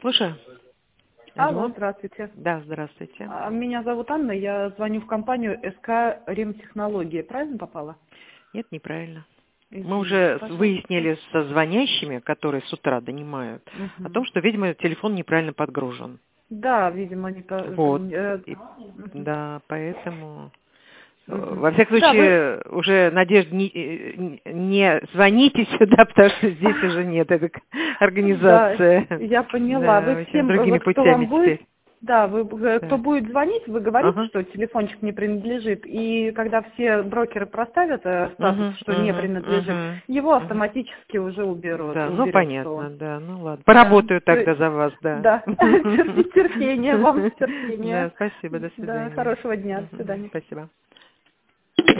Слушаю. Алло, здравствуйте. Да, здравствуйте. Меня зовут Анна, я звоню в компанию СК Ремтехнологии. Правильно попала? Нет, неправильно. Извините, Мы уже пожалуйста. выяснили со звонящими, которые с утра донимают, о том, что, видимо, телефон неправильно подгружен. Да, видимо, не по... Вот. Мгм. Да, поэтому... Мгм. Во всяком Да, случае, уже, Надежда, не звоните сюда, потому что здесь уже нет этой Да, организации. я поняла. Да, Вы очень всем, другими вот кто вам путями будет, теперь. да, вы, кто Да. будет звонить, вы говорите, Ага. что телефончик не принадлежит, и когда все брокеры проставят статус, Мгм, что не мгм, принадлежит, мгм, его мгм. автоматически уже Да, ну уберется он. понятно, да, ну ладно. Да, Поработаю тогда за вас, да. да. Терпение вам, терпение. Да, спасибо, до Да, свидания. хорошего дня, до Мгм, свидания. спасибо.